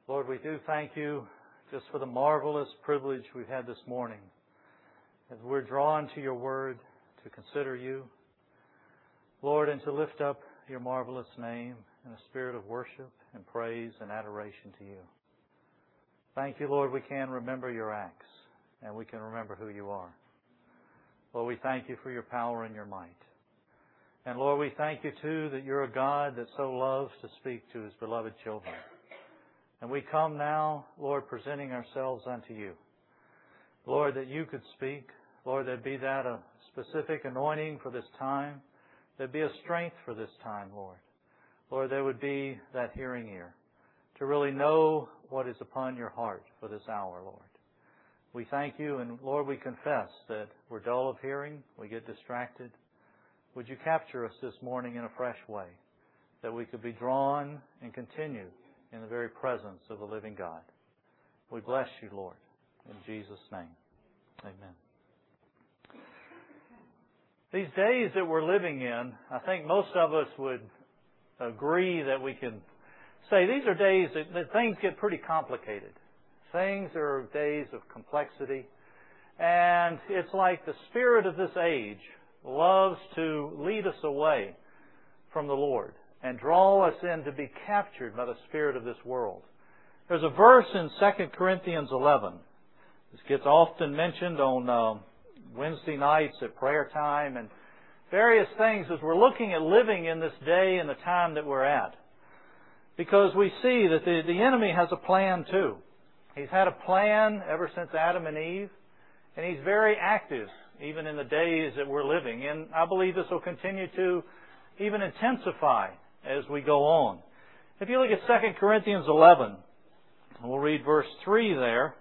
Lord, we do thank you just for the marvelous privilege we've had this morning as we're drawn to your word to consider you, Lord, and to lift up your marvelous name in a spirit of worship and praise and adoration to you. Thank you, Lord, we can remember your acts and we can remember who you are. Lord, we thank you for your power and your might. And Lord, we thank you too that you're a God that so loves to speak to his beloved children. And we come now, Lord, presenting ourselves unto you. Lord, that you could speak. Lord, there'd be that a specific anointing for this time. There'd be a strength for this time, Lord. Lord, there would be that hearing ear to really know what is upon your heart for this hour, Lord. We thank you, and Lord, we confess that we're dull of hearing, we get distracted. Would you capture us this morning in a fresh way, that we could be drawn and continue in the very presence of the living God. We bless you, Lord, in Jesus' name. Amen. These days that we're living in, I think most of us would agree that we can say these are days that things get pretty complicated. Things are days of complexity. And it's like the spirit of this age loves to lead us away from the Lord and draw us in to be captured by the spirit of this world. There's a verse in 2 Corinthians 11. This gets often mentioned on Wednesday nights at prayer time and various things as we're looking at living in this day and the time that we're at. Because we see that the enemy has a plan too. He's had a plan ever since Adam and Eve, and he's very active even in the days that we're living. And I believe this will continue to even intensify as we go on. If you look at 2 Corinthians 11, we'll read verse 3 there.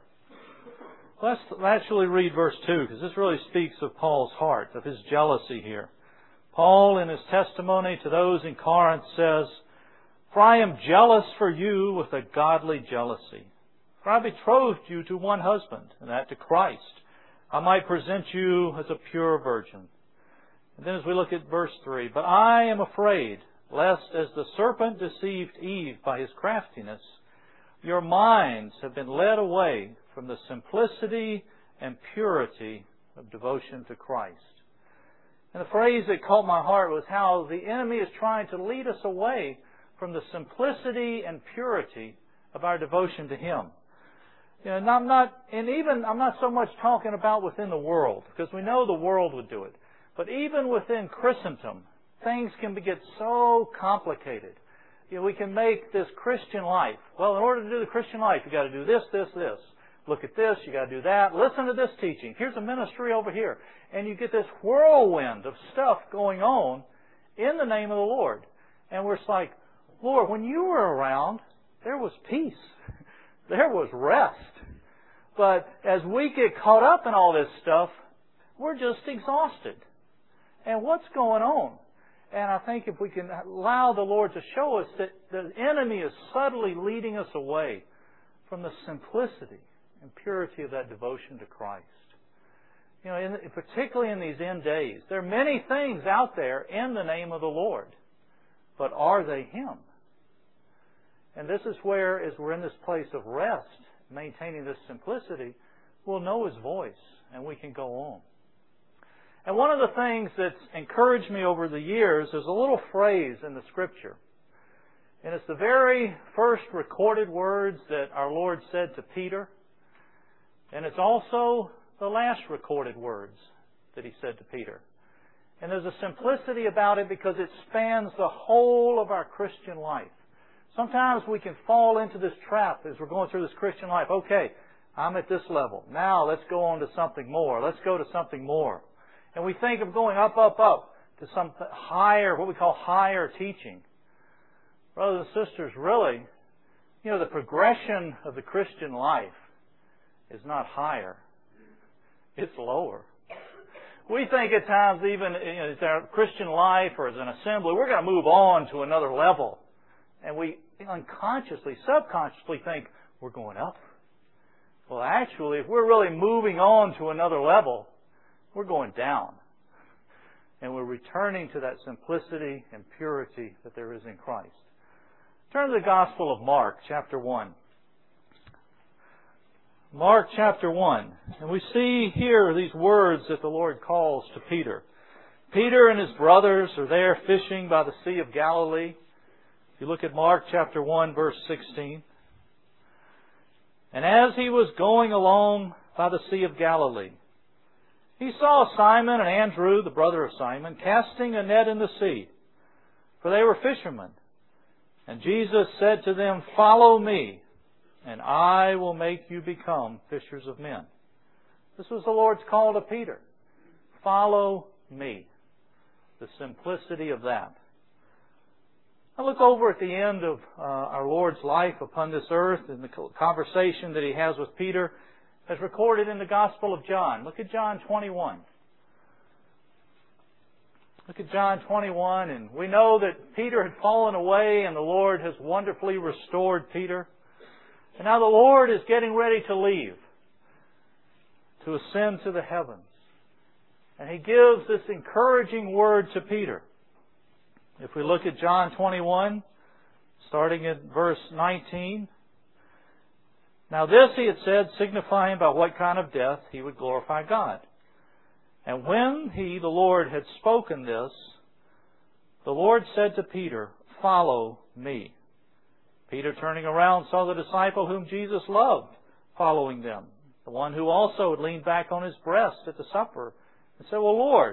Let's actually read verse 2, because this really speaks of Paul's heart, of his jealousy here. Paul, in his testimony to those in Corinth, says, "For I am jealous for you with a godly jealousy. For I betrothed you to one husband, and that to Christ. I might present you as a pure virgin." And then as we look at verse 3, "But I am afraid, lest as the serpent deceived Eve by his craftiness, your minds have been led away from the simplicity and purity of devotion to Christ." And the phrase that caught my heart was how the enemy is trying to lead us away from the simplicity and purity of our devotion to Him. And I'm not so much talking about within the world, because we know the world would do it. But even within Christendom, things can get so complicated. We can make this Christian life. Well, in order to do the Christian life, you've got to do this, this, this. Look at this, you got to do that. Listen to this teaching. Here's a ministry over here. And you get this whirlwind of stuff going on in the name of the Lord. And we're just like, Lord, when you were around, there was peace. There was rest. But as we get caught up in all this stuff, we're just exhausted. And what's going on? And I think if we can allow the Lord to show us that the enemy is subtly leading us away from the simplicity and purity of that devotion to Christ. Particularly in these end days, there are many things out there in the name of the Lord. But are they Him? And this is where, as we're in this place of rest, maintaining this simplicity, we'll know His voice and we can go on. And one of the things that's encouraged me over the years is a little phrase in the Scripture. And it's the very first recorded words that our Lord said to Peter. And it's also the last recorded words that He said to Peter. And there's a simplicity about it because it spans the whole of our Christian life. Sometimes we can fall into this trap as we're going through this Christian life. Okay, I'm at this level. Now let's go on to something more. Let's go to something more. And we think of going up to some higher, what we call higher teaching. Brothers and sisters, really, the progression of the Christian life is not higher. It's lower. We think at times, even in our Christian life or as an assembly, we're going to move on to another level. And we unconsciously, subconsciously think we're going up. Well, actually, if we're really moving on to another level, we're going down. And we're returning to that simplicity and purity that there is in Christ. Turn to the Gospel of Mark, chapter 1. Mark chapter 1. And we see here these words that the Lord calls to Peter. Peter and his brothers are there fishing by the Sea of Galilee. If you look at Mark chapter 1, verse 16. And as he was going along by the Sea of Galilee, he saw Simon and Andrew, the brother of Simon, casting a net in the sea, for they were fishermen. And Jesus said to them, "Follow me, and I will make you become fishers of men." This was the Lord's call to Peter. Follow me. The simplicity of that. I look over at the end of our Lord's life upon this earth and the conversation that He has with Peter as recorded in the Gospel of John. Look at John 21. Look at John 21, and we know that Peter had fallen away and the Lord has wonderfully restored Peter. And now the Lord is getting ready to leave, to ascend to the heavens. And He gives this encouraging word to Peter. If we look at John 21, starting at verse 19. Now this He had said, signifying by what kind of death He would glorify God. And when He, the Lord, had spoken this, the Lord said to Peter, "Follow me." Peter, turning around, saw the disciple whom Jesus loved following them, the one who also had leaned back on His breast at the supper, and said, "Well, Lord,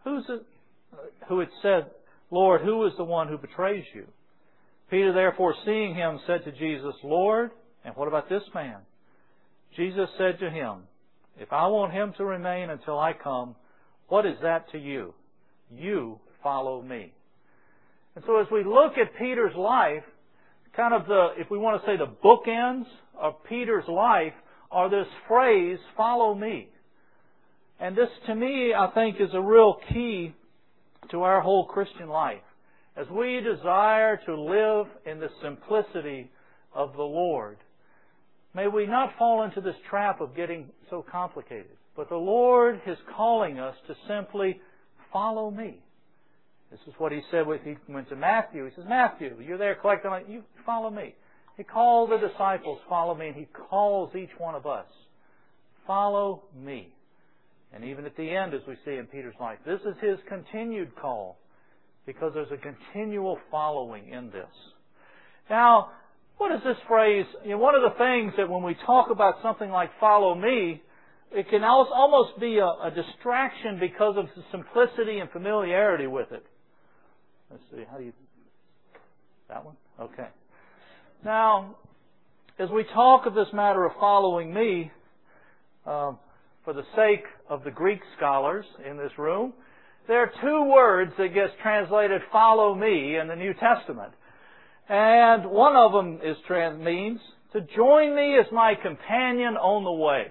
who had said, 'Lord, who is the one who betrays you?' Peter, therefore, seeing him, said to Jesus, 'Lord, and what about this man?' Jesus said to him, 'If I want him to remain until I come, what is that to you? You follow me.'" And so as we look at Peter's life, kind of if we want to say the bookends of Peter's life are this phrase, "Follow me." And this, to me, I think is a real key to our whole Christian life. As we desire to live in the simplicity of the Lord, may we not fall into this trap of getting so complicated. But the Lord is calling us to simply follow me. This is what He said when He went to Matthew. He says, "Matthew, you're there collecting, you follow me." He called the disciples, "Follow me," and He calls each one of us, "Follow me." And even at the end, as we see in Peter's life, this is his continued call, because there's a continual following in this. Now, what is this phrase? One of the things that when we talk about something like "follow me," it can almost be a distraction because of the simplicity and familiarity with it. Let's see, that one? Okay. Now, as we talk of this matter of following me, for the sake of the Greek scholars in this room, there are two words that gets translated "follow me" in the New Testament. And one of them means to join me as my companion on the way.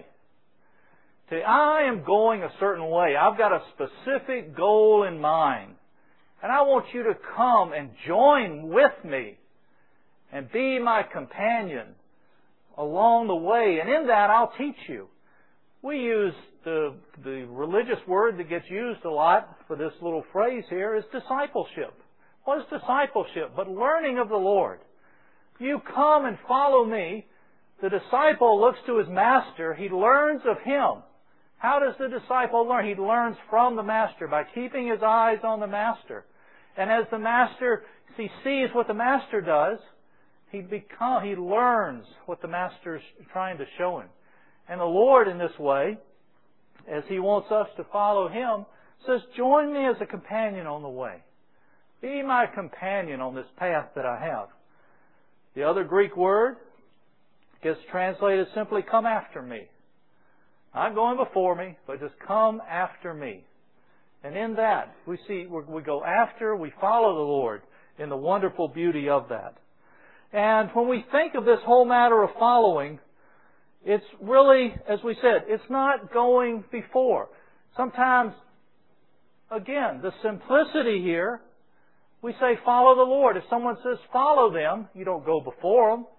I am going a certain way. I've got a specific goal in mind. And I want you to come and join with me and be my companion along the way. And in that, I'll teach you. We use the religious word that gets used a lot for this little phrase here is discipleship. What is discipleship? But learning of the Lord. You come and follow me. The disciple looks to his master. He learns of him. How does the disciple learn? He learns from the master by keeping his eyes on the master. And as the master, he sees what the master does, he learns what the master is trying to show him. And the Lord, in this way, as He wants us to follow Him, says, "Join me as a companion on the way. Be my companion on this path that I have." The other Greek word gets translated simply, "Come after me." Not going before me, but just come after me. And in that, we go after, we follow the Lord in the wonderful beauty of that. And when we think of this whole matter of following, it's really, as we said, it's not going before. Sometimes, again, the simplicity here, we say follow the Lord. If someone says follow them, you don't go before them.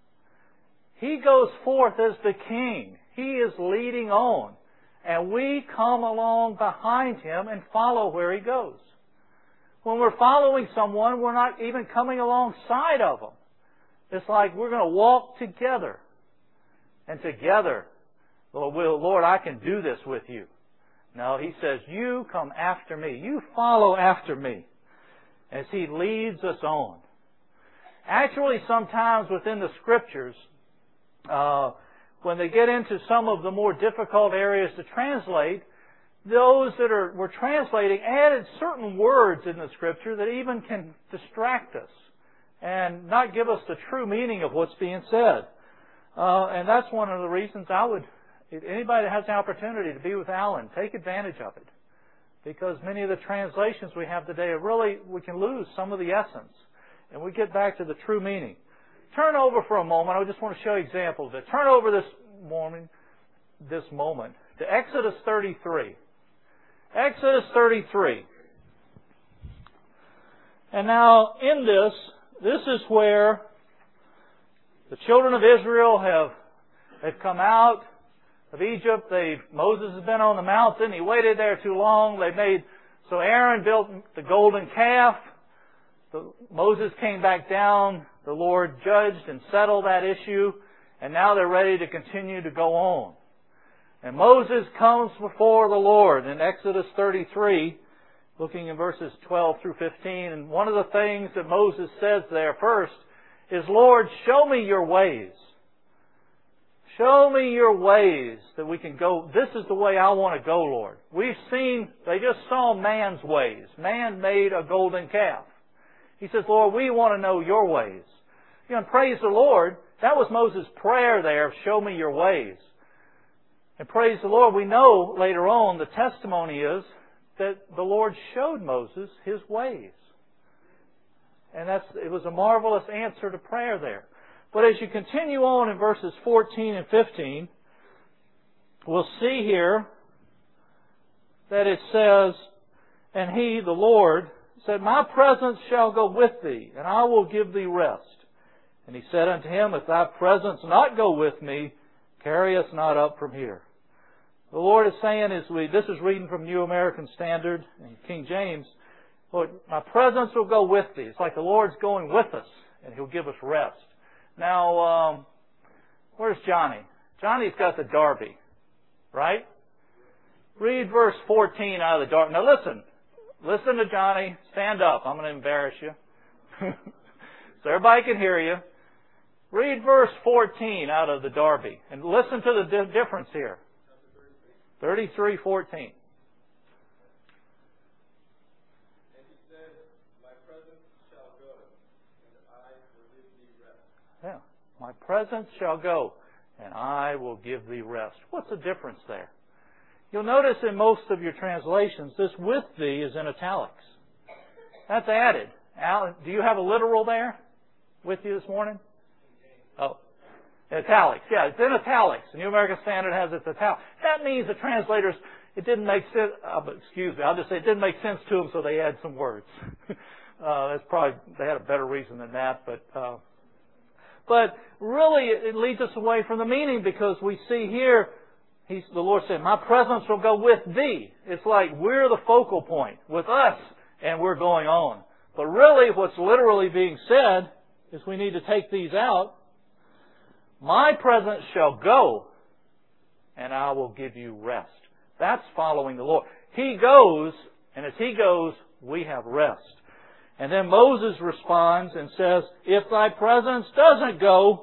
He goes forth as the King. He is leading on. And we come along behind Him and follow where He goes. When we're following someone, we're not even coming alongside of them. It's like we're going to walk together. and together, Lord, I can do this with you. No, He says, you come after me. You follow after me as He leads us on. Actually, sometimes within the Scriptures, when they get into some of the more difficult areas to translate, those that were translating added certain words in the Scripture that even can distract us and not give us the true meaning of what's being said. And that's one of the reasons if anybody that has the opportunity to be with Alan, take advantage of it. Because many of the translations we have today we can lose some of the essence. And we get back to the true meaning. Turn over for a moment. I just want to show you examples of it. Turn over this moment to Exodus 33. Exodus 33. And now in this is where the children of Israel have come out of Egypt. Moses has been on the mountain. He waited there too long. So Aaron built the golden calf. Moses came back down. The Lord judged and settled that issue. And now they're ready to continue to go on. And Moses comes before the Lord in Exodus 33, looking in verses 12 through 15. And one of the things that Moses says there first is, Lord, show me your ways. Show me your ways that we can go. This is the way I want to go, Lord. They just saw man's ways. Man made a golden calf. He says, Lord, we want to know your ways. And praise the Lord, that was Moses' prayer there, show me your ways. And praise the Lord, we know later on the testimony is that the Lord showed Moses His ways. And it was a marvelous answer to prayer there. But as you continue on in verses 14 and 15, we'll see here that it says, and He, the Lord, said, my presence shall go with thee, and I will give thee rest. And He said unto him, if thy presence not go with me, carry us not up from here. The Lord is saying, this is reading from New American Standard and King James, Lord, my presence will go with thee. It's like the Lord's going with us, and He'll give us rest. Now, where's Johnny? Johnny's got the Darby, right? Read verse 14 out of the Darby. Now listen to Johnny. Stand up. I'm going to embarrass you. So everybody can hear you. Read verse 14 out of the Darby. And listen to the difference here. 33:14. And He said, my presence shall go, and I will give thee rest. Yeah. My presence shall go, and I will give thee rest. What's the difference there? You'll notice in most of your translations, this with thee is in italics. That's added. Alan, do you have a literal there with you this morning? Oh, italics. Yeah, it's in italics. The New American Standard has its italics. That means the translators, it didn't make sense. Excuse me, I'll just say it didn't make sense to them, so they add some words. That's probably, they had a better reason than that, but really it leads us away from the meaning, because we see here, the Lord said, my presence will go with thee. It's like we're the focal point with us, and we're going on. But really what's literally being said is we need to take these out. My presence shall go, and I will give you rest. That's following the Lord. He goes, and as He goes, we have rest. And then Moses responds and says, if thy presence doesn't go,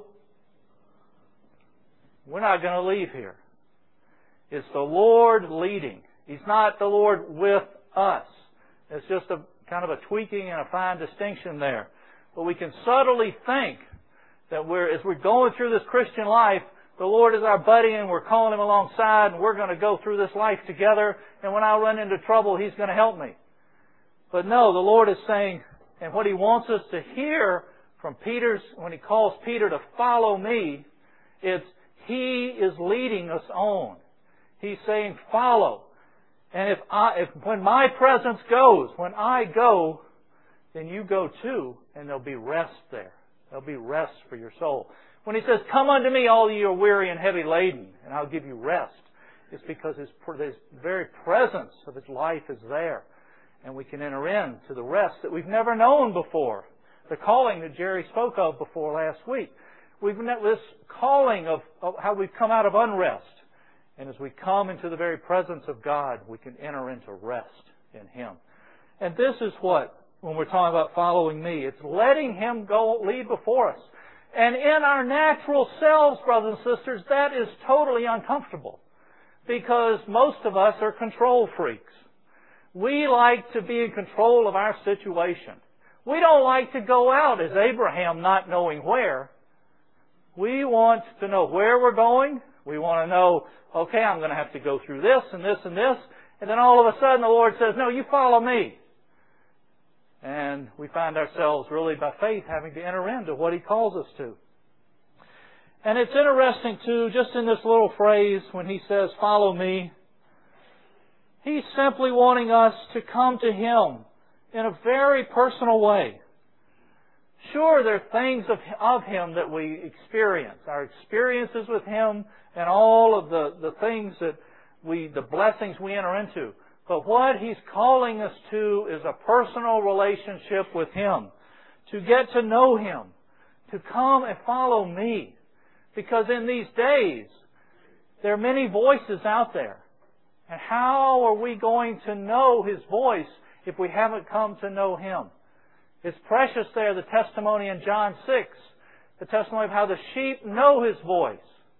we're not going to leave here. It's the Lord leading. He's not the Lord with us. It's just a kind of a tweaking and a fine distinction there. But we can subtly think that as we're going through this Christian life, the Lord is our buddy and we're calling Him alongside and we're going to go through this life together, and when I run into trouble, He's going to help me. But no, the Lord is saying, and what He wants us to hear from when He calls Peter to follow me, it's He is leading us on. He's saying, follow. And when my presence goes, when I go, then you go too, and there'll be rest there. There'll be rest for your soul. When He says, come unto me, all ye are weary and heavy laden, and I'll give you rest, it's because His very presence of His life is there. And we can enter into the rest that we've never known before. The calling that Jerry spoke of before last week. We've met this calling of how we've come out of unrest. And as we come into the very presence of God, we can enter into rest in Him. And this is what, when we're talking about following me, it's letting Him go lead before us. And in our natural selves, brothers and sisters, that is totally uncomfortable. Because most of us are control freaks. We like to be in control of our situation. We don't like to go out as Abraham not knowing where. We want to know where we're going. We want to know, okay, I'm going to have to go through this and this and this. And then all of a sudden the Lord says, no, you follow me. And we find ourselves really by faith having to enter into what He calls us to. And it's interesting too, just in this little phrase when He says, follow me, He's simply wanting us to come to Him in a very personal way. Sure, there are things of Him that we experience. Our experiences with Him and all of the things that the blessings we enter into. But what He's calling us to is a personal relationship with Him. To get to know Him. To come and follow me. Because in these days, there are many voices out there. And how are we going to know His voice if we haven't come to know Him? It's precious there, the testimony in John 6, the testimony of how the sheep know His voice.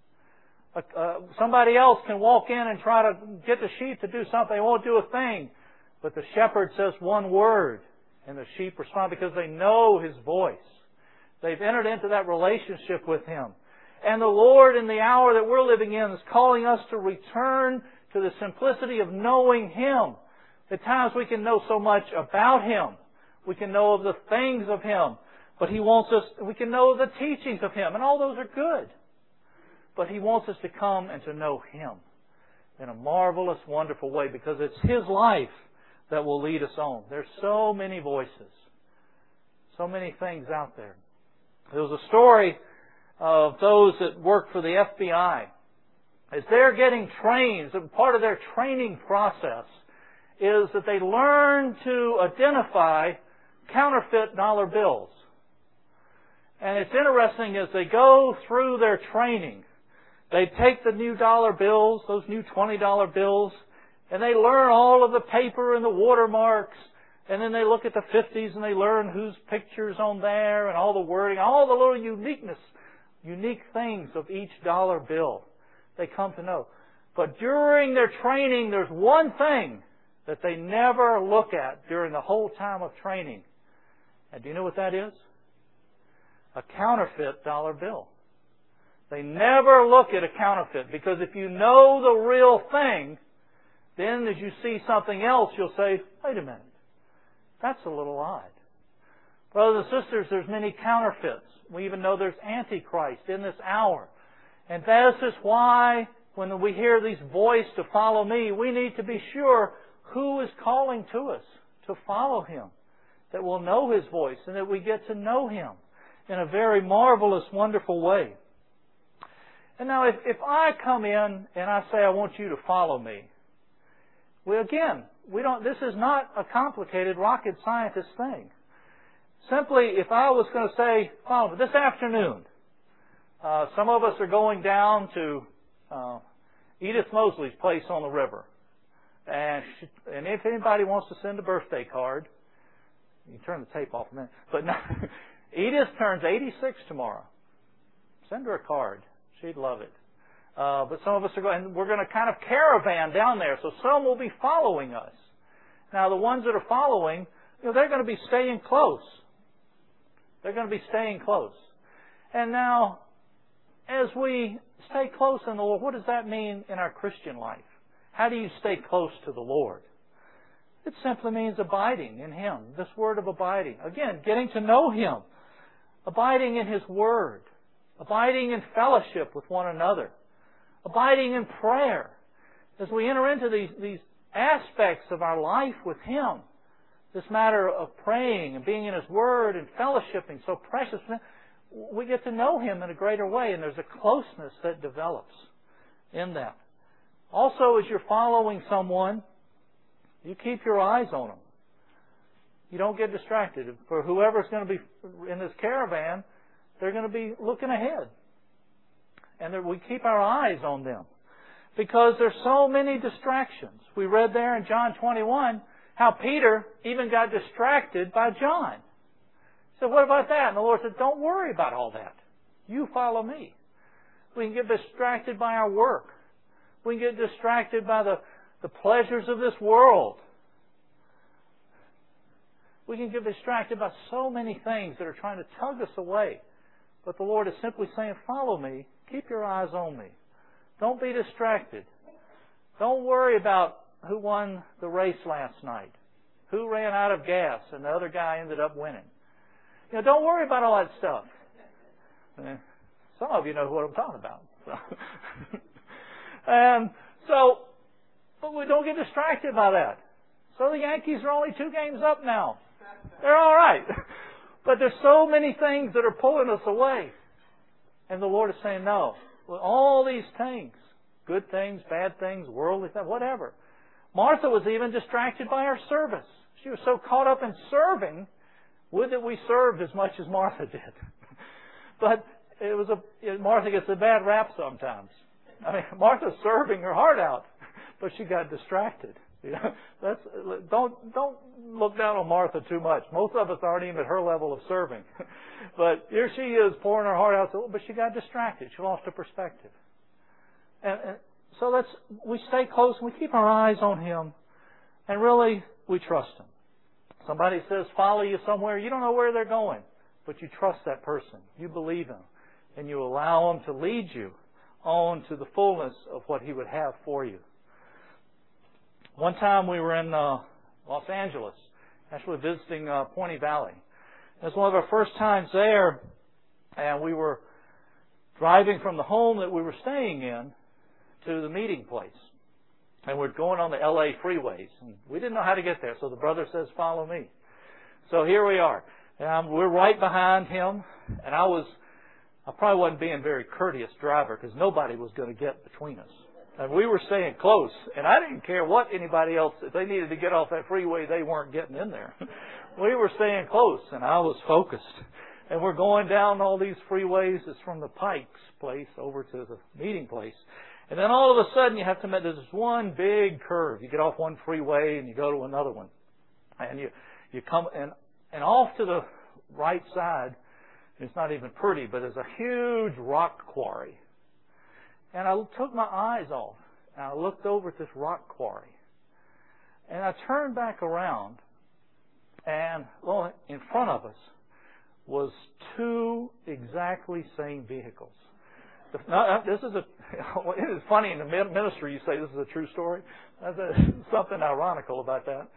Somebody else can walk in and try to get the sheep to do something. They won't do a thing. But the shepherd says one word, and the sheep respond because they know His voice. They've entered into that relationship with Him. And the Lord, in the hour that we're living in, is calling us to return to the simplicity of knowing Him. At times we can know so much about Him. We can know of the things of Him. But He wants us, we can know the teachings of Him. And all those are good. But He wants us to come and to know Him in a marvelous, wonderful way. Because it's His life that will lead us on. There's so many voices. So many things out there. There was a story of those that work for the FBI. As they're getting trained, part of their training process is that they learn to identify counterfeit dollar bills. And it's interesting as they go through their training, they take the new dollar bills, those new $20 bills, and they learn all of the paper and the watermarks, and then they look at the 50s and they learn whose picture's on there and all the wording, all the little unique things of each dollar bill they come to know. But during their training, there's one thing that they never look at during the whole time of training. And do you know what that is? A counterfeit dollar bill. They never look at a counterfeit, because if you know the real thing, then as you see something else, you'll say, wait a minute, that's a little odd. Brothers and sisters, there's many counterfeits. We even know there's Antichrist in this hour. And this is why when we hear these voice to follow me, we need to be sure who is calling to us to follow Him, that we'll know His voice and that we get to know Him in a very marvelous, wonderful way. And now if I come in and I say I want you to follow me, this is not a complicated rocket scientist thing. Simply, if I was going to say, this afternoon, some of us are going down to Edith Mosley's place on the river. And if anybody wants to send a birthday card, you can turn the tape off a minute. But no, Edith turns 86 tomorrow. Send her a card. She'd love it. But some of us are going, and we're going to kind of caravan down there. So some will be following us. Now the ones that are following, they're going to be staying close. They're going to be staying close. And now, as we stay close in the Lord, what does that mean in our Christian life? How do you stay close to the Lord? It simply means abiding in Him. This word of abiding. Again, getting to know Him. Abiding in His Word. Abiding in fellowship with one another. Abiding in prayer. As we enter into these aspects of our life with Him, this matter of praying and being in His Word and fellowshipping, so precious, we get to know Him in a greater way, and there's a closeness that develops in that. Also, as you're following someone, you keep your eyes on them. You don't get distracted. For whoever's going to be in this caravan, They're going to be looking ahead. And that we keep our eyes on them. Because there's so many distractions. We read there in John 21 how Peter even got distracted by John. He said, what about that? And the Lord said, don't worry about all that. You follow me. We can get distracted by our work. We can get distracted by the pleasures of this world. We can get distracted by so many things that are trying to tug us away. But the Lord is simply saying, follow me. Keep your eyes on me. Don't be distracted. Don't worry about who won the race last night, who ran out of gas and the other guy ended up winning. Don't worry about all that stuff. Some of you know what I'm talking about. But we don't get distracted by that. So the Yankees are only 2 games up now. They're all right. But there's so many things that are pulling us away. And the Lord is saying, no. Well, all these things, good things, bad things, worldly things, whatever. Martha was even distracted by her service. She was so caught up in serving, would that we served as much as Martha did. But Martha gets a bad rap sometimes. Martha's serving her heart out, but she got distracted. Don't look down on Martha too much. Most of us aren't even at her level of serving. But here she is pouring her heart out, but she got distracted. She lost her perspective. And so we stay close and we keep our eyes on Him, and really we trust Him. Somebody says, follow you somewhere. You don't know where they're going, but you trust that person. You believe Him, and you allow Him to lead you on to the fullness of what He would have for you. One time we were in Los Angeles, actually visiting Pointe Valley. It was one of our first times there, and we were driving from the home that we were staying in to the meeting place. And we're going on the LA freeways. And we didn't know how to get there, so the brother says, follow me. So here we are. We're right behind him, and I probably wasn't being a very courteous driver because nobody was going to get between us. And we were staying close, and I didn't care what anybody else, if they needed to get off that freeway, they weren't getting in there. We were staying close, and I was focused. And we're going down all these freeways. It's from the Pikes place over to the meeting place. And then all of a sudden you have to make this one big curve. You get off one freeway and you go to another one. And you come, and off to the right side, it's not even pretty, but there's a huge rock quarry. And I took my eyes off, and I looked over at this rock quarry. And I turned back around, and in front of us was 2 exactly same vehicles. Now, it is funny in the ministry you say this is a true story. There's something ironical about that.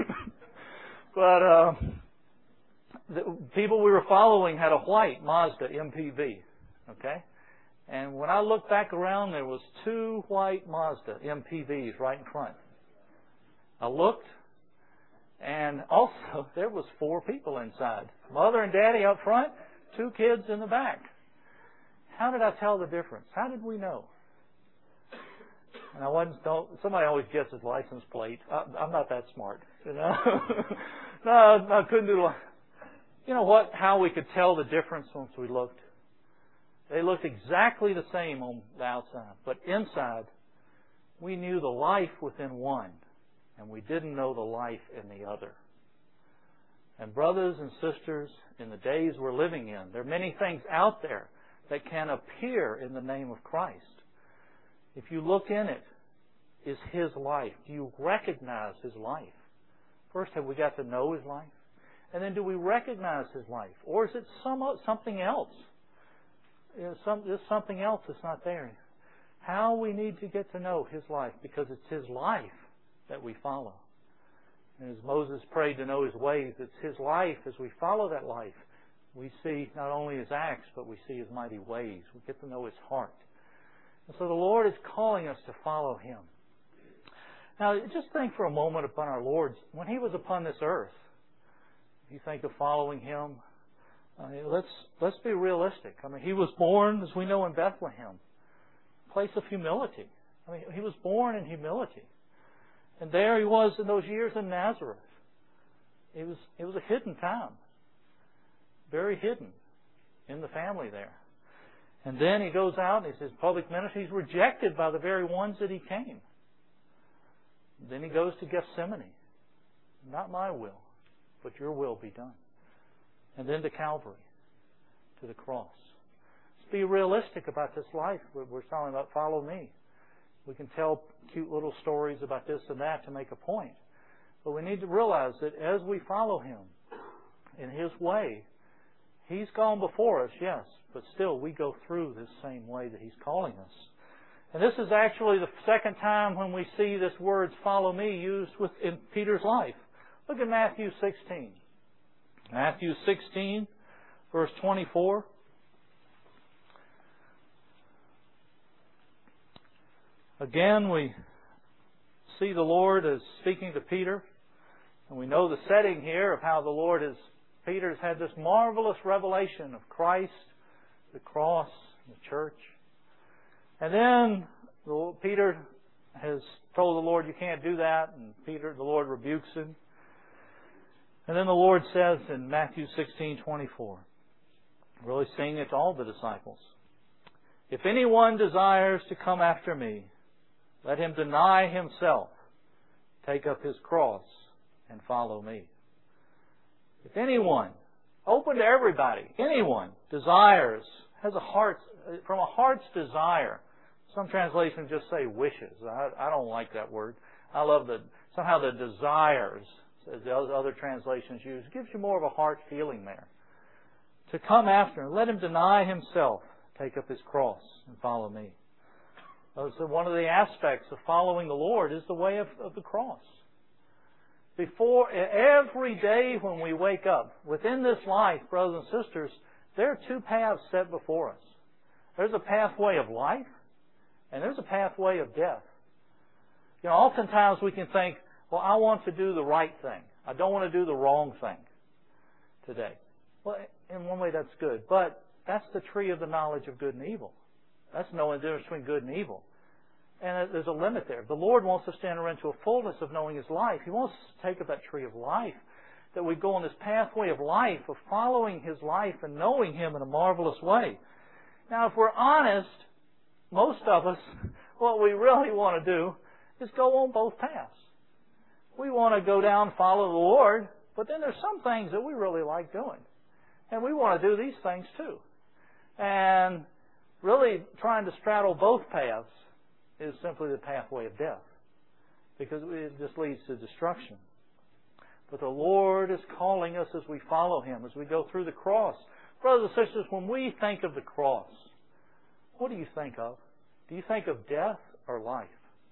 But the people we were following had a white Mazda MPV. Okay? And when I looked back around, there was 2 white Mazda MPVs right in front. I looked, and also there was 4 people inside. Mother and Daddy up front, 2 kids in the back. How did I tell the difference? How did we know? And somebody always guesses license plate. I'm not that smart. No, I couldn't do it. You know what? How we could tell the difference once we looked? They looked exactly the same on the outside, but inside, we knew the life within one, and we didn't know the life in the other. And brothers and sisters, in the days we're living in, there are many things out there that can appear in the name of Christ. If you look in it, is His life? Do you recognize His life? First, have we got to know His life? And then do we recognize His life? Or is it something else? There's something else that's not there. How we need to get to know His life, because it's His life that we follow. And as Moses prayed to know His ways, it's His life. As we follow that life, we see not only His acts, but we see His mighty ways. We get to know His heart. And so the Lord is calling us to follow Him. Now, just think for a moment upon our Lord. When He was upon this earth, if you think of following Him, let's be realistic. He was born, as we know, in Bethlehem, a place of humility. He was born in humility. And there He was in those years in Nazareth. It was a hidden town. Very hidden. in the family there. And then He goes out and He says, public ministry, He's rejected by the very ones that He came. Then He goes to Gethsemane. Not my will, but your will be done. And then to Calvary, to the cross. Let's be realistic about this life. We're talking about follow me. We can tell cute little stories about this and that to make a point. But we need to realize that as we follow Him in His way, He's gone before us, yes, but still we go through this same way that He's calling us. And this is actually the second time when we see this word follow me used in Peter's life. Look at Matthew 16. Matthew 16, verse 24. Again, we see the Lord as speaking to Peter. And we know the setting here of how the Lord is. Peter's had this marvelous revelation of Christ, the cross, the church. And then Peter has told the Lord, you can't do that. And the Lord rebukes him. And then the Lord says in Matthew 16:24, really saying it to all the disciples, if anyone desires to come after me, let him deny himself, take up his cross, and follow me. If anyone, open to everybody, anyone desires, has a heart, from a heart's desire. Some translations just say wishes. I don't like that word. I love somehow the desires, as the other translations use, gives you more of a heart feeling there. To come after him, let him deny himself, take up his cross, and follow me. So one of the aspects of following the Lord is the way of the cross. Every day when we wake up, within this life, brothers and sisters, there are two paths set before us. There's a pathway of life, and there's a pathway of death. Oftentimes we can think, well, I want to do the right thing. I don't want to do the wrong thing today. Well, in one way that's good, but that's the tree of the knowledge of good and evil. That's knowing the difference between good and evil. And there's a limit there. The Lord wants us to enter into a fullness of knowing His life. He wants us to take up that tree of life, that we go on this pathway of life, of following His life and knowing Him in a marvelous way. Now, if we're honest, most of us, what we really want to do is go on both paths. We want to go down and follow the Lord, but then there's some things that we really like doing. And we want to do these things too. And really trying to straddle both paths is simply the pathway of death, because it just leads to destruction. But the Lord is calling us as we follow Him, as we go through the cross. Brothers and sisters, when we think of the cross, what do you think of? Do you think of death or life?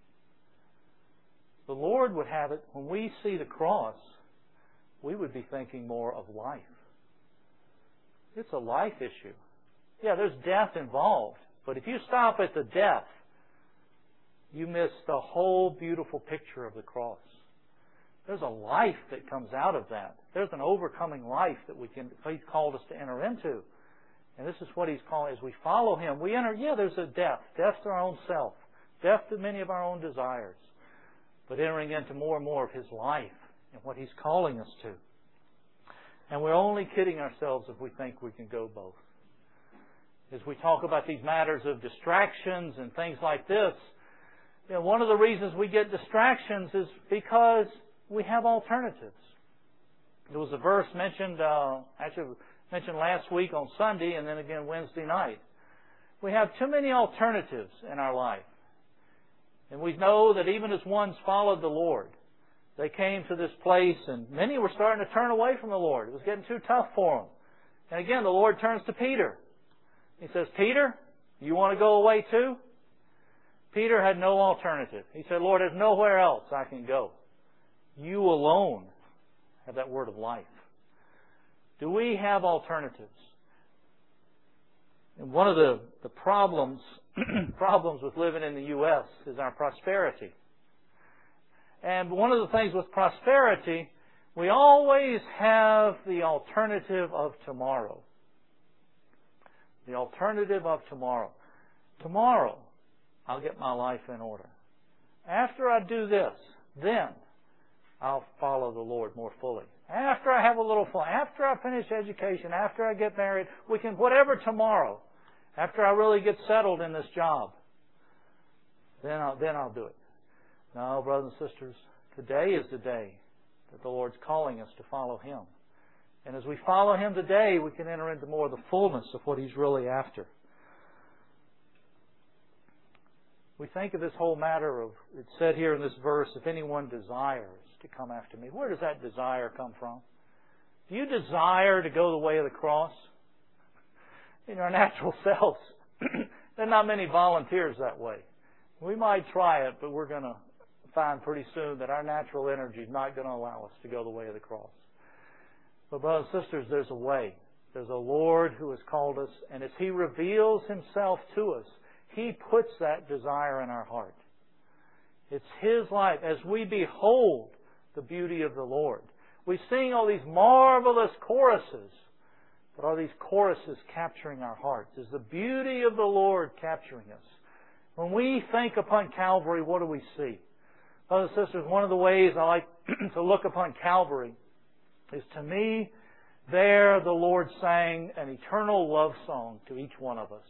The Lord would have it, when we see the cross, we would be thinking more of life. It's a life issue. Yeah, there's death involved, but if you stop at the death, you miss the whole beautiful picture of the cross. There's a life that comes out of that. There's an overcoming life that He's called us to enter into. And this is what He's calling as we follow Him. We enter, there's a death. Death to our own self. Death to many of our own desires. But entering into more and more of His life and what He's calling us to. And we're only kidding ourselves if we think we can go both. As we talk about these matters of distractions and things like this, one of the reasons we get distractions is because we have alternatives. There was a verse mentioned last week on Sunday and then again Wednesday night. We have too many alternatives in our life. And we know that even as ones followed the Lord, they came to this place and many were starting to turn away from the Lord. It was getting too tough for them. And again, the Lord turns to Peter. He says, Peter, you want to go away too? Peter had no alternative. He said, Lord, there's nowhere else I can go. You alone have that word of life. Do we have alternatives? And one of the problems with living in the U.S. is our prosperity. And one of the things with prosperity, we always have the alternative of tomorrow. The alternative of tomorrow. Tomorrow, I'll get my life in order. After I do this, then I'll follow the Lord more fully. After I have a little fun, after I finish education, after I get married, we can, whatever tomorrow, after I really get settled in this job, then I'll do it. No, brothers and sisters, today is the day that the Lord's calling us to follow Him. And as we follow Him today, we can enter into more of the fullness of what He's really after. We think of this whole matter of, it's said here in this verse, if anyone desires to come after me. Where does that desire come from? Do you desire to go the way of the cross? In our natural selves, there are not many volunteers that way. We might try it, but we're going to find pretty soon that our natural energy is not going to allow us to go the way of the cross. But brothers and sisters, there's a way. There's a Lord who has called us, and as He reveals Himself to us, He puts that desire in our heart. It's His life. As we behold the beauty of the Lord, we sing all these marvelous choruses, but are these choruses capturing our hearts? Is the beauty of the Lord capturing us? When we think upon Calvary, what do we see? Brothers and sisters, one of the ways I like to look upon Calvary is, to me, there the Lord sang an eternal love song to each one of us.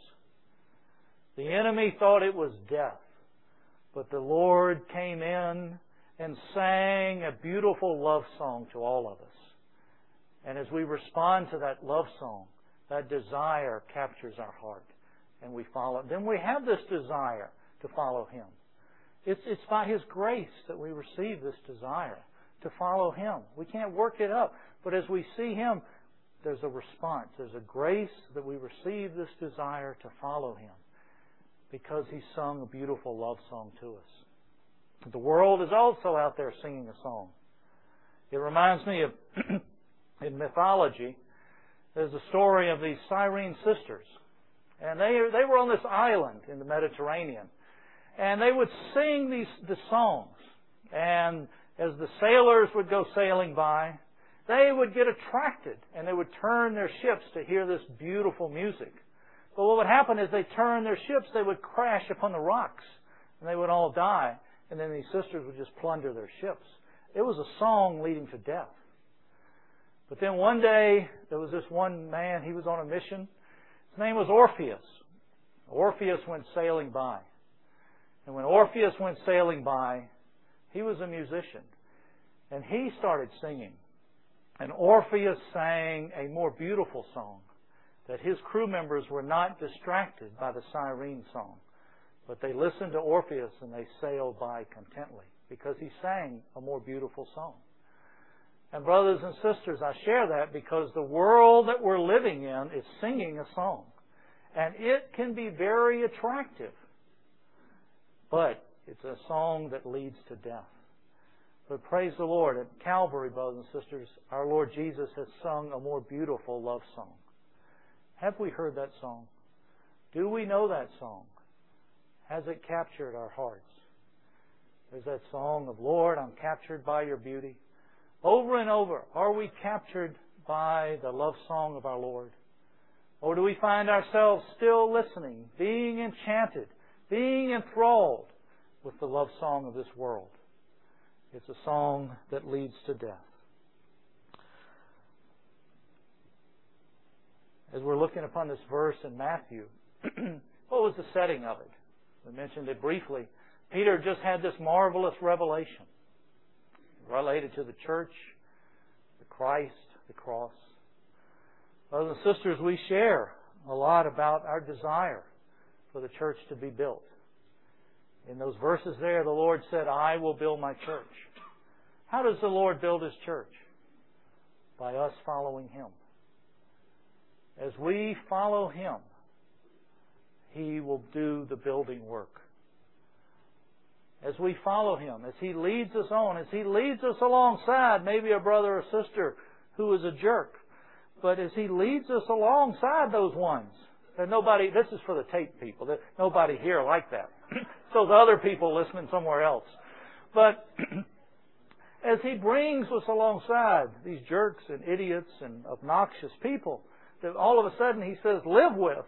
The enemy thought it was death, but the Lord came in and sang a beautiful love song to all of us. And as we respond to that love song, that desire captures our heart, and we follow. Then we have this desire to follow Him. It's by His grace that we receive this desire to follow Him. We can't work it up. But as we see Him, there's a response. There's a grace that we receive this desire to follow Him because He sung a beautiful love song to us. The world is also out there singing a song. It reminds me of, in mythology, there's a story of these Cyrene sisters. And they were on this island in the Mediterranean. And they would sing the songs. And as the sailors would go sailing by, they would get attracted and they would turn their ships to hear this beautiful music. But what would happen is they turned their ships, they would crash upon the rocks and they would all die. And then these sisters would just plunder their ships. It was a song leading to death. But then one day, there was this one man, he was on a mission. His name was Orpheus. Orpheus went sailing by. And when Orpheus went sailing by, he was a musician. And he started singing. And Orpheus sang a more beautiful song, that his crew members were not distracted by the Cyrene song, but they listened to Orpheus and they sailed by contently because he sang a more beautiful song. And brothers and sisters, I share that because the world that we're living in is singing a song. And it can be very attractive. But it's a song that leads to death. But praise the Lord, at Calvary, brothers and sisters, our Lord Jesus has sung a more beautiful love song. Have we heard that song? Do we know that song? Has it captured our hearts? There's that song of, Lord, I'm captured by your beauty. Over and over, are we captured by the love song of our Lord? Or do we find ourselves still listening, being enchanted, being enthralled with the love song of this world? It's a song that leads to death. As we're looking upon this verse in Matthew, what was the setting of it? We mentioned it briefly. Peter just had this marvelous revelation related to the church, the Christ, the cross. Brothers and sisters, we share a lot about our desire for the church to be built. In those verses there, the Lord said, I will build my church. How does the Lord build His church? By us following Him. As we follow Him, He will do the building work. As we follow Him, as He leads us on, as He leads us alongside maybe a brother or sister who is a jerk, but as He leads us alongside those ones, and nobody, this is for the tape people, nobody here like that. So the other people listening somewhere else. But as He brings us alongside these jerks and idiots and obnoxious people that all of a sudden He says, live with,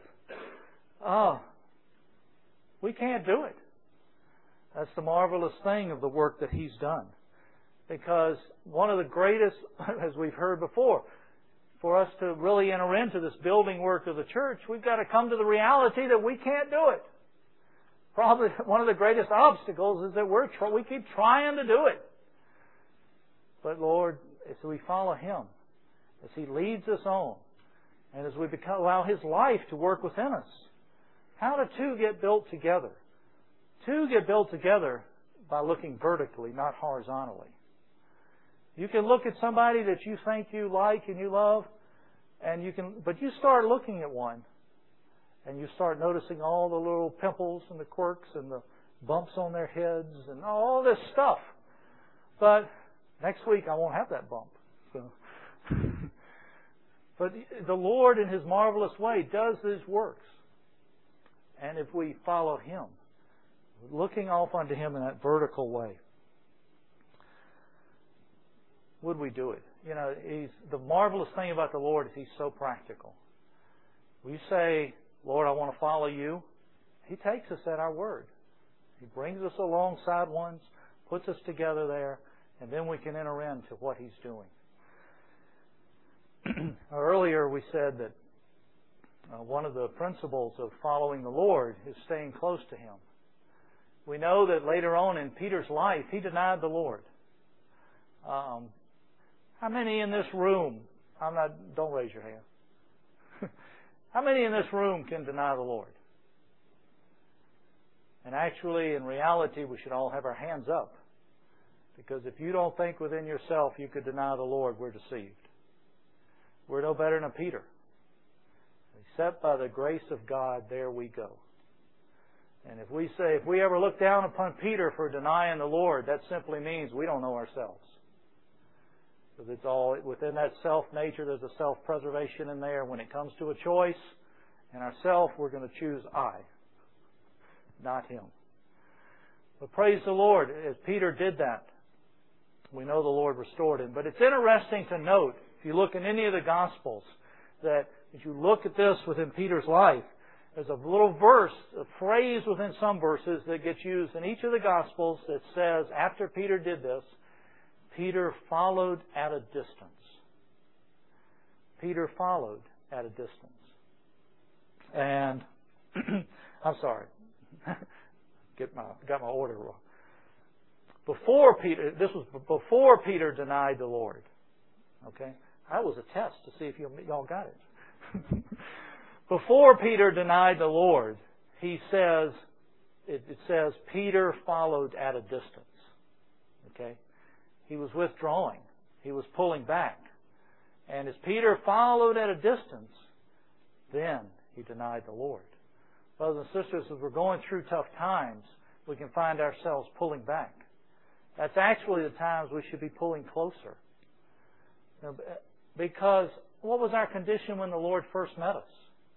we can't do it. That's the marvelous thing of the work that He's done. Because one of the greatest, as we've heard before, for us to really enter into this building work of the church, we've got to come to the reality that we can't do it. Probably one of the greatest obstacles is that we keep trying to do it. But Lord, as we follow Him, as He leads us on, and as we allow His life to work within us, how do two get built together? Two get built together by looking vertically, not horizontally. You can look at somebody that you think you like and you love, but you start looking at one, and you start noticing all the little pimples and the quirks and the bumps on their heads and all this stuff. But next week I won't have that bump. So. But the Lord, in His marvelous way, does these works. And if we follow Him, looking off unto Him in that vertical way, would we do it? You know, the marvelous thing about the Lord is He's so practical. We say, Lord, I want to follow You. He takes us at our word. He brings us alongside ones, puts us together there, and then we can enter into what He's doing. Earlier we said that one of the principles of following the Lord is staying close to Him. We know that later on in Peter's life, he denied the Lord. How many in this room, don't raise your hand. How many in this room can deny the Lord? And actually, in reality, we should all have our hands up. Because if you don't think within yourself you could deny the Lord, we're deceived. We're no better than Peter. Except by the grace of God, there we go. And if we ever look down upon Peter for denying the Lord, that simply means we don't know ourselves. Because it's all within that self-nature, there's a self-preservation in there. When it comes to a choice and ourself, we're going to choose I, not him. But praise the Lord, as Peter did that, we know the Lord restored him. But it's interesting to note, if you look in any of the Gospels, that if you look at this within Peter's life, there's a little verse, a phrase within some verses that gets used in each of the Gospels that says, after Peter did this, Peter followed at a distance. Peter followed at a distance. And, I'm sorry, got my order wrong. This was before Peter denied the Lord. Okay? That was a test to see if y'all got it. Before Peter denied the Lord, it says Peter followed at a distance. Okay? He was withdrawing. He was pulling back. And as Peter followed at a distance, then he denied the Lord. Brothers and sisters, as we're going through tough times, we can find ourselves pulling back. That's actually the times we should be pulling closer. Because what was our condition when the Lord first met us?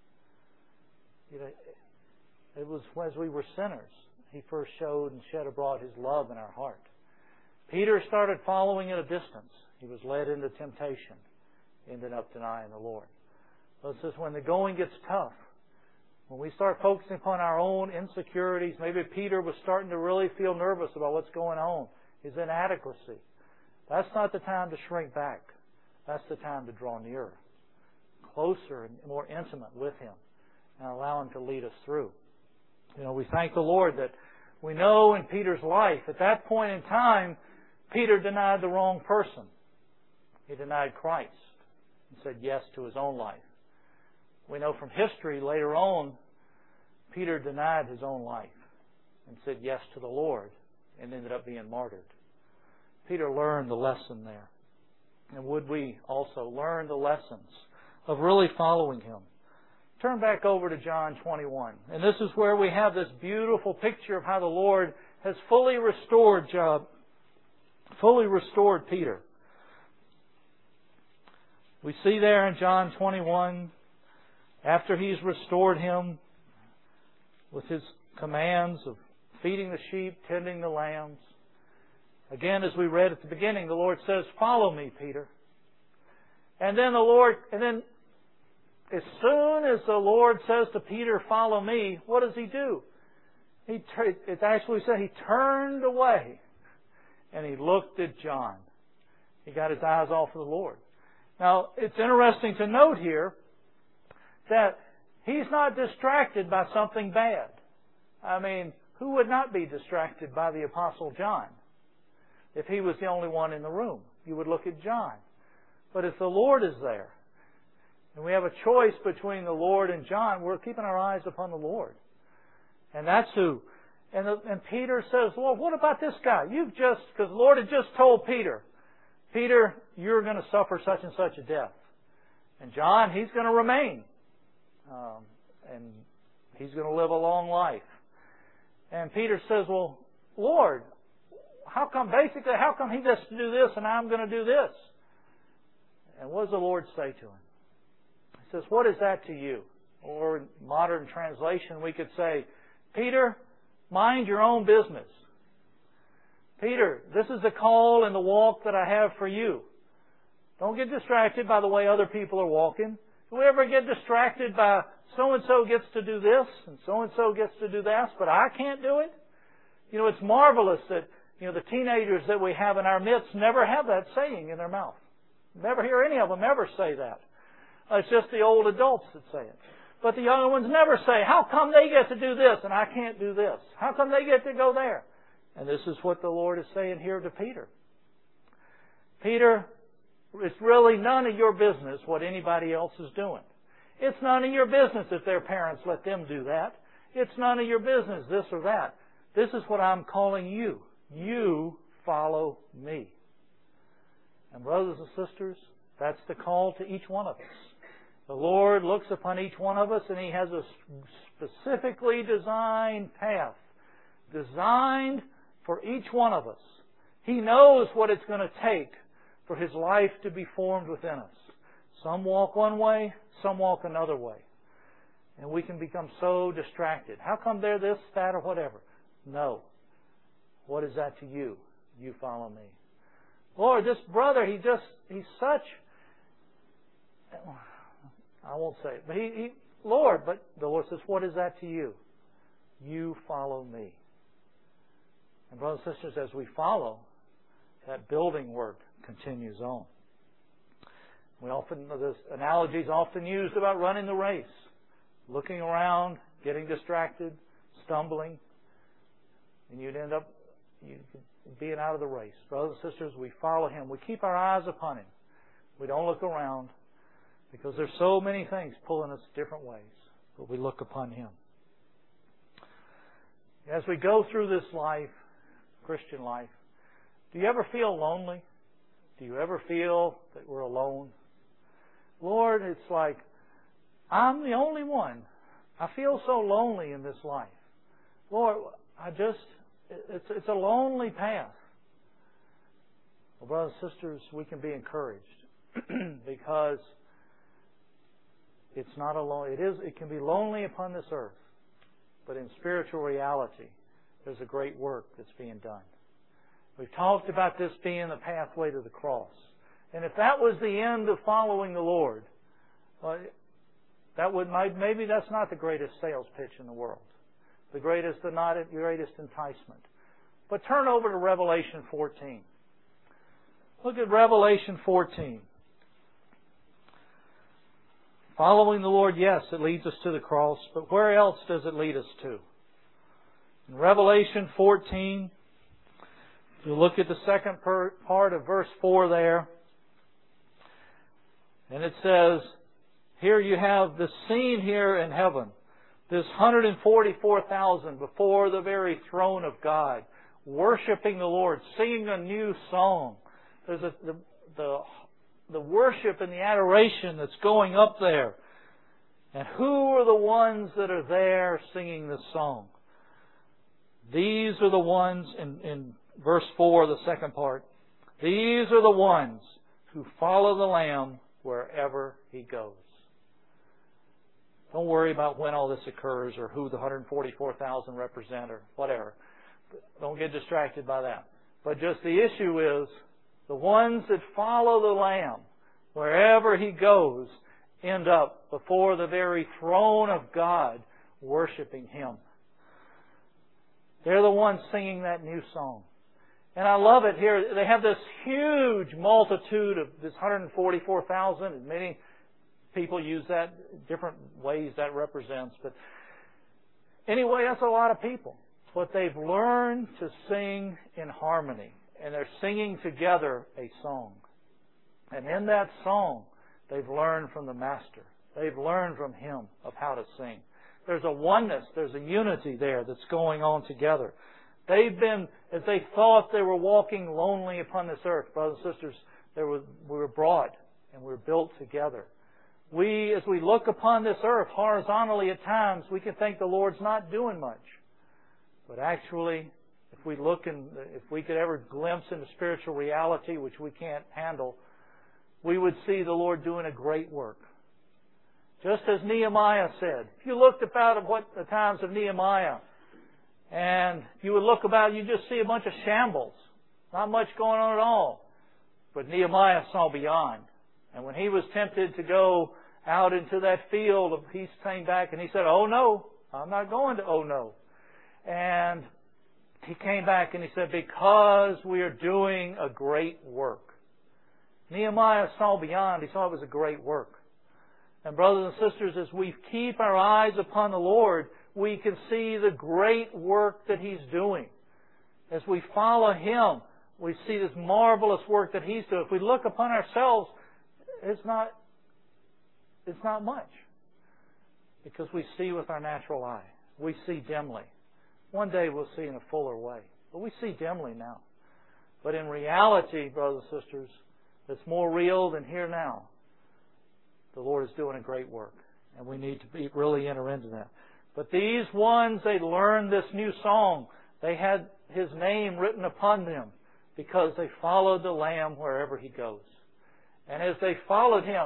It was as we were sinners. He first showed and shed abroad His love in our heart. Peter started following at a distance. He was led into temptation, ended up denying the Lord. So it says when the going gets tough, when we start focusing upon our own insecurities, maybe Peter was starting to really feel nervous about what's going on, his inadequacy. That's not the time to shrink back. That's the time to draw nearer, closer and more intimate with Him, and allow Him to lead us through. We thank the Lord that we know in Peter's life, at that point in time, Peter denied the wrong person. He denied Christ and said yes to his own life. We know from history later on, Peter denied his own life and said yes to the Lord and ended up being martyred. Peter learned the lesson there. And would we also learn the lessons of really following Him? Turn back over to John 21. And this is where we have this beautiful picture of how the Lord has fully restored Peter. We see there in John 21, after He's restored him with His commands of feeding the sheep, tending the lambs. Again, as we read at the beginning, the Lord says, "Follow me, Peter." And then as soon as the Lord says to Peter, "Follow me," what does He do? It actually said He turned away and he looked at John. He got his eyes off of the Lord. Now, it's interesting to note here that he's not distracted by something bad. I mean, who would not be distracted by the Apostle John? If he was the only one in the room, you would look at John. But if the Lord is there, and we have a choice between the Lord and John, we're keeping our eyes upon the Lord. And that's who. And Peter says, Lord, what about this guy? Because the Lord had just told Peter, Peter, you're going to suffer such and such a death. And John, he's going to remain. And he's going to live a long life. And Peter says, well, Lord, how come he gets to do this and I'm going to do this? And what does the Lord say to him? He says, what is that to you? Or in modern translation, we could say, Peter, mind your own business. Peter, this is the call and the walk that I have for you. Don't get distracted by the way other people are walking. Do we ever get distracted by so-and-so gets to do this and so-and-so gets to do that, but I can't do it? You know, it's marvelous that, the teenagers that we have in our midst never have that saying in their mouth. Never hear any of them ever say that. It's just the old adults that say it. But the younger ones never say, how come they get to do this and I can't do this? How come they get to go there? And this is what the Lord is saying here to Peter. Peter, it's really none of your business what anybody else is doing. It's none of your business if their parents let them do that. It's none of your business this or that. This is what I'm calling you. You follow me. And brothers and sisters, that's the call to each one of us. The Lord looks upon each one of us and He has a specifically designed path. Designed for each one of us. He knows what it's going to take for His life to be formed within us. Some walk one way, some walk another way. And we can become so distracted. How come they're this, that, or whatever? No. What is that to you? You follow me. Lord, this brother, he's such... I won't say it, but Lord, but the Lord says, what is that to you? You follow me. And brothers and sisters, as we follow, that building work continues on. This analogy is often used about running the race. Looking around, getting distracted, stumbling, and you'd end up being out of the race. Brothers and sisters, we follow Him. We keep our eyes upon Him. We don't look around because there's so many things pulling us different ways. But we look upon Him. As we go through this life, Christian life, do you ever feel lonely? Do you ever feel that we're alone? Lord, it's like, I'm the only one. I feel so lonely in this life. Lord, it's a lonely path. Well, brothers and sisters, we can be encouraged because it's not alone. It can be lonely upon this earth, but in spiritual reality, there's a great work that's being done. We've talked about this being the pathway to the cross. And if that was the end of following the Lord, well, maybe that's not the greatest sales pitch in the world. The greatest enticement. But turn over to Revelation 14. Look at Revelation 14. Following the Lord, yes, it leads us to the cross, but where else does it lead us to? In Revelation 14, if you look at the second part of verse 4 there, and it says, here you have the scene here in heaven. This 144,000 before the very throne of God, worshiping the Lord, singing a new song. There's the worship and the adoration that's going up there. And who are the ones that are there singing this song? These are the ones, in verse 4, the second part, these are the ones who follow the Lamb wherever He goes. Don't worry about when all this occurs or who the 144,000 represent or whatever. Don't get distracted by that. But just the issue is the ones that follow the Lamb wherever He goes end up before the very throne of God worshiping Him. They're the ones singing that new song. And I love it here. They have this huge multitude of this 144,000. And many people use that, different ways that represents. But anyway, that's a lot of people. But they've learned to sing in harmony. And they're singing together a song. And in that song, they've learned from the Master. They've learned from Him of how to sing. There's a oneness, there's a unity there that's going on together. They've been, as they thought they were walking lonely upon this earth, brothers and sisters, we were brought and we were built together. As we look upon this earth horizontally at times, we can think the Lord's not doing much. But actually, if we could ever glimpse into spiritual reality, which we can't handle, we would see the Lord doing a great work. Just as Nehemiah said, if you looked about at the times of Nehemiah, and you would look about, you just see a bunch of shambles. Not much going on at all. But Nehemiah saw beyond. And when he was tempted to go out into that field, he came back and he said, "Oh no, I'm not going to, oh no." And he came back and he said, "Because we are doing a great work." Nehemiah saw beyond. He saw it was a great work. And brothers and sisters, as we keep our eyes upon the Lord, we can see the great work that He's doing. As we follow Him, we see this marvelous work that He's doing. If we look upon ourselves, it's not much. Because we see with our natural eye. We see dimly. One day we'll see in a fuller way. But we see dimly now. But in reality, brothers and sisters, it's more real than here now. The Lord is doing a great work. And we need to really enter into that. But these ones, they learned this new song. They had His name written upon them because they followed the Lamb wherever He goes. And as they followed Him,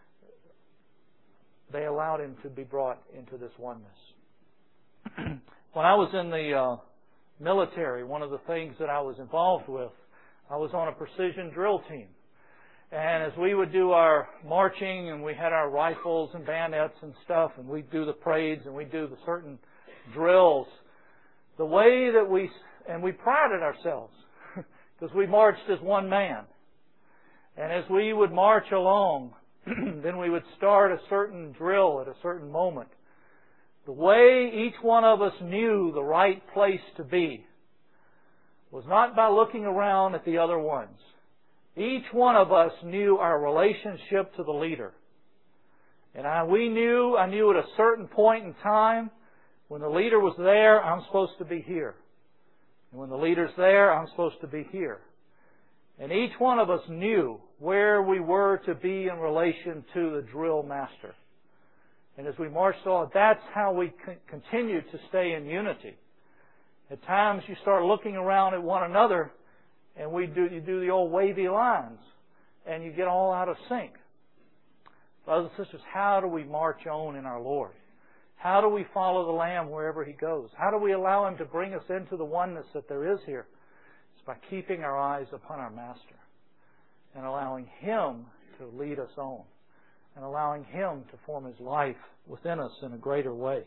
they allowed Him to be brought into this oneness. When I was in the military, one of the things that I was involved with, I was on a precision drill team. And as we would do our marching and we had our rifles and bayonets and stuff and we'd do the parades and we'd do the certain drills, the way that we prided ourselves because we marched as one man. And as we would march along, then we would start a certain drill at a certain moment. The way each one of us knew the right place to be was not by looking around at the other ones. Each one of us knew our relationship to the leader. And I knew at a certain point in time, when the leader was there, I'm supposed to be here. And when the leader's there, I'm supposed to be here. And each one of us knew where we were to be in relation to the drill master. And as we marched on, that's how we continued to stay in unity. At times you start looking around at one another, and you do the old wavy lines, and you get all out of sync. Brothers and sisters, how do we march on in our Lord? How do we follow the Lamb wherever He goes? How do we allow Him to bring us into the oneness that there is here? It's by keeping our eyes upon our Master and allowing Him to lead us on and allowing Him to form His life within us in a greater way.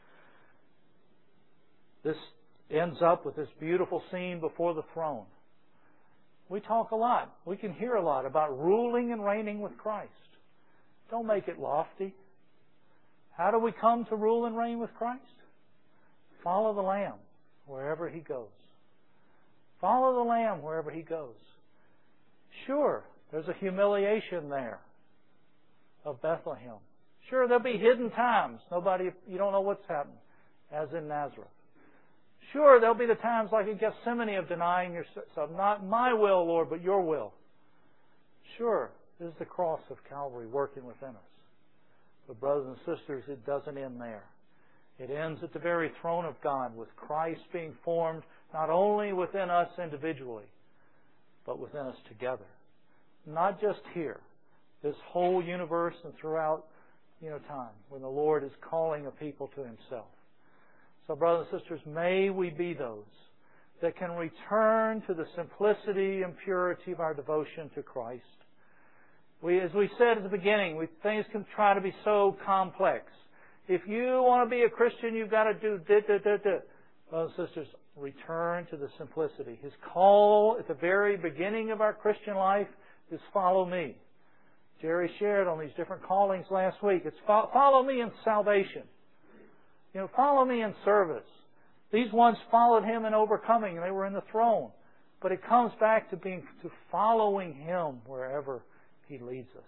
This ends up with this beautiful scene before the throne. We talk a lot. We can hear a lot about ruling and reigning with Christ. Don't make it lofty. How do we come to rule and reign with Christ? Follow the Lamb wherever He goes. Follow the Lamb wherever He goes. Sure, there's a humiliation there of Bethlehem. Sure, there'll be hidden times. You don't know what's happened, as in Nazareth. Sure, there'll be the times like in Gethsemane of denying yourself. Not my will, Lord, but Your will. Sure, this is the cross of Calvary working within us. But brothers and sisters, it doesn't end there. It ends at the very throne of God with Christ being formed not only within us individually, but within us together. Not just here. This whole universe and throughout time when the Lord is calling a people to Himself. So, brothers and sisters, may we be those that can return to the simplicity and purity of our devotion to Christ. As we said at the beginning, things can try to be so complex. If you want to be a Christian, you've got to do Brothers and sisters, return to the simplicity. His call at the very beginning of our Christian life is follow me. Jerry shared on these different callings last week. It's follow me in salvation. Follow me in service. These ones followed Him in overcoming, and they were in the throne. But it comes back to following Him wherever He leads us.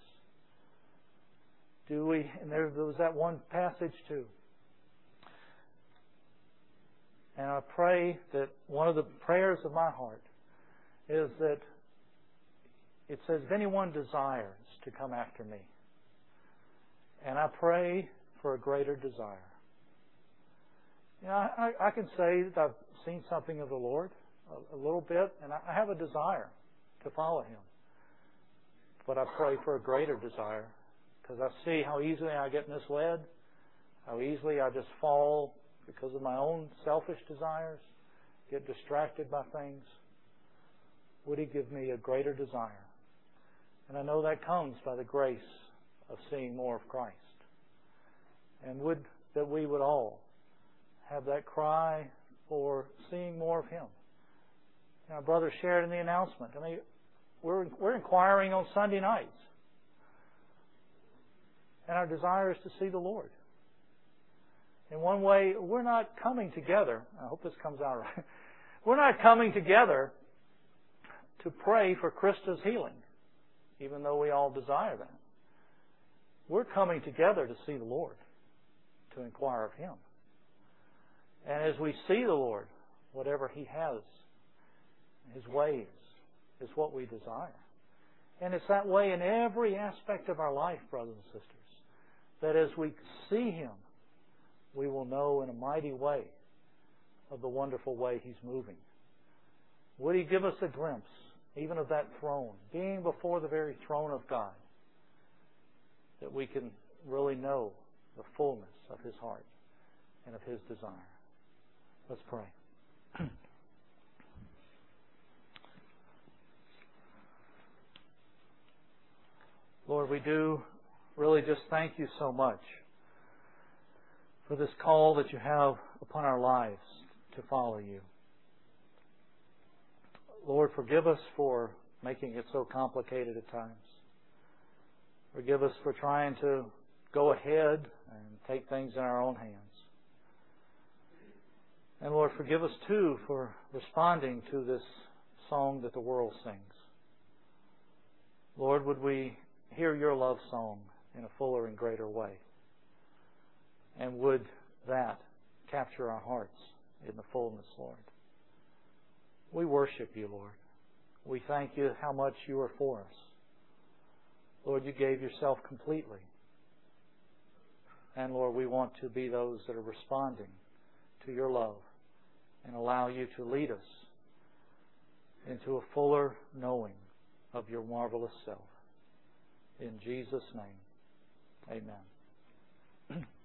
And there was that one passage too. And I pray that one of the prayers of my heart is that it says, if anyone desires to come after me. And I pray for a greater desire. I can say that I've seen something of the Lord, a little bit, and I have a desire to follow Him. But I pray for a greater desire, because I see how easily I get misled, how easily I just fall because of my own selfish desires, get distracted by things. Would He give me a greater desire? And I know that comes by the grace of seeing more of Christ. And would that we would all have that cry for seeing more of Him. Our brother shared in the announcement. We're inquiring on Sunday nights. And our desire is to see the Lord. In one way, we're not coming together. I hope this comes out right. We're not coming together to pray for Krista's healing, even though we all desire that. We're coming together to see the Lord, to inquire of Him. And as we see the Lord, whatever He has, His ways, is what we desire. And it's that way in every aspect of our life, brothers and sisters, that as we see Him, we will know in a mighty way of the wonderful way He's moving. Would He give us a glimpse, even of that throne, being before the very throne of God, that we can really know the fullness of His heart and of His desire. Let's pray. Lord, we do really just thank You so much for this call that You have upon our lives to follow You. Lord, forgive us for making it so complicated at times. Forgive us for trying to go ahead and take things in our own hands. And Lord, forgive us too for responding to this song that the world sings. Lord, would we hear Your love song in a fuller and greater way? And would that capture our hearts in the fullness, Lord? We worship You, Lord. We thank You how much You are for us. Lord, You gave Yourself completely. And Lord, we want to be those that are responding to Your love and allow You to lead us into a fuller knowing of Your marvelous self. In Jesus' name, amen.